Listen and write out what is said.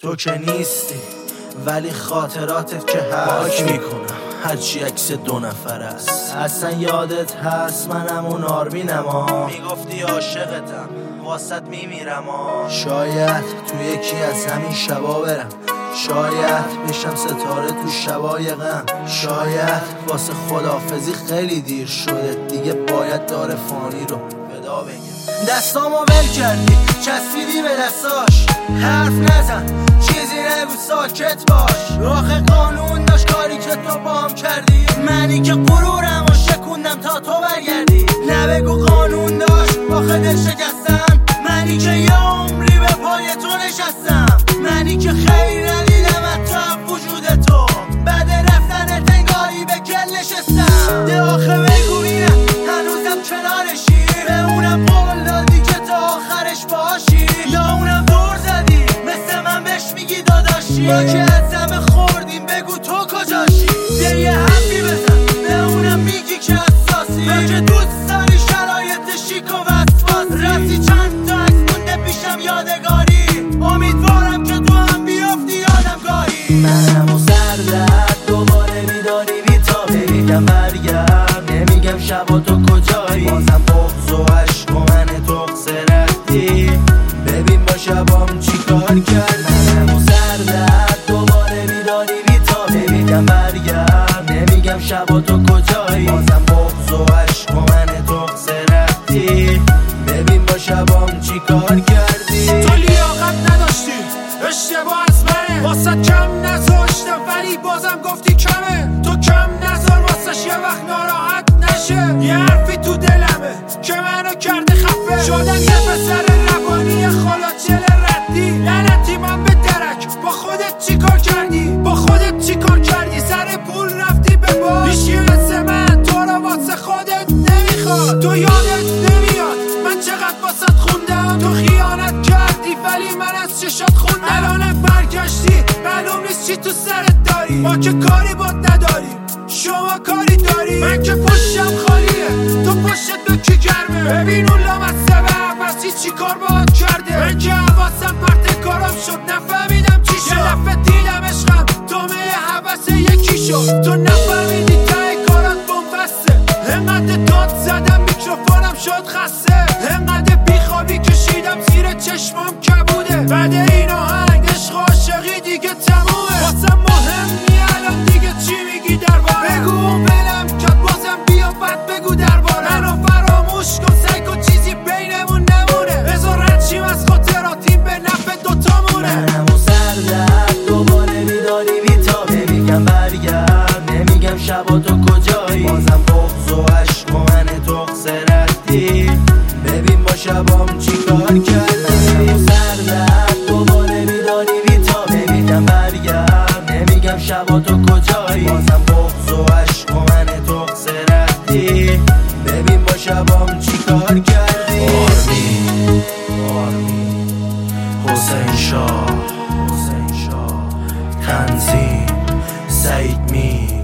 تو که نیستی ولی خاطراتت که هست میکنم هرچی عکس دو نفر است. اصلا یادت هست منم اون آرمینم میگفتی عاشقتم واسط میمیرم شاید تو یکی از همین شبا برم، شاید بشم ستاره تو شبای غم، شاید واسه خداحافظی خیلی دیر شده دیگه باید دار فانی رو ودا بگم. دستامو ول کردی چسبیدی به دستاش، حرف نزن چیزی نگو ساکت باش. آخه قانون داشت کاری که تو بام کردی، منی که غرورم و شکوندم تا تو برگردی. نبگو قانون داشت آخه دل شکستم، منی که یه عمری به پای تو نشستم، منی که خیلی ندیدم حتی وجود تو بعد رفتن تنگاری به گل نشستم. ده آخه بگو اینم هنوزم کنارشی، به اونم قول دادی که تا آخرش باشی، یا اونم دور زدی مثل من بهش میگی داداشی. ما که از همه خوردیم بگو تو کجاشی، ده یه حرفی بزن به اونم میگی که اساسی، من که دوست داری شرایط شیک و وسواسی. رفتی چند تا عکس مونده پیشم یادگاری، امیدوارم که تو هم بیافتی یادم گاهی. منم و سردت دوباره بیداری بیتا نمیگم برگرد، نمیگم شبا تو کجایی، بازم بغض و عشق و من تو رفتی. ببین با شبام چی کار کرد. منم و سردت دوباره بیداری بیتا نمیگم برگرد، نمیگم شبا تو کجایی، بازم بغض و عشق و من تو رفتی. ببین با شبام چی کار کردی. تو لیاقت نداشتی اشتباه از منه، واسه کم نذاشتم ولی بازم گفتی کمه. تو کم نذار واسش یه وقت ناراحت نشه، یه حرفی تو دلمه که منو کرده خفه. شدم یه پسر روانی خلاجل ردی، لعنتی من به درک. با خودت چی کار کردی، با خودت چی کار کردی، سر پول رفتی به باش. هیچی مثل من تو رو واسه خودت نمیخواد، تو یادت نمیاد من چقدر واسط خوندم. تو خیانت کردی ولی من از چشات خوندم. الان برگشتی معلوم نیست چی تو سرت داری، ما که کاری بات نداریم شما کاری داری. من که پشتم خالیه تو پشتت به کی گرمه، ببین اون لامصه به عباسی چی کار باید کرده. من که حواسم پرت کارم شد نفهمیدم چی شد، یه دفعه دیدم عشقم تومه حوث یکی شد. تو نفهمیدی ته کارات بومبسته، انقدر داد زدم میکروفونم شد خسته، انقدر بیخوابی کشیدم زیر چشمام کبوده. بعد این آهنگ عشق و عاشقی دیگه تمومه، واسم مهم نی الان دیگه چی میگی درباره. بگو بلم کت بازم بیا بعد بگو درباره. منو فراموش کن سعی کن چیزی بینمون نمونه، بذار رنچیم از خاطراتیم به نفع دوتامونه. منم و سردت دوباره بیداری بیتا نمیگم برگرد، نمیگم شبا تو کجایی، بازم بغض و عشق و من تو رفتی. ببین با شبام چی کار کرد. منم و سردت دوباره بیداری بیتا نمیگم برگرد، نمیگم شبا تو کجایی، بازم بغض و عشق و من تو رفتی. ببین با شبام چی کار کردی. آرمین حسین شاه تنظیم سعید می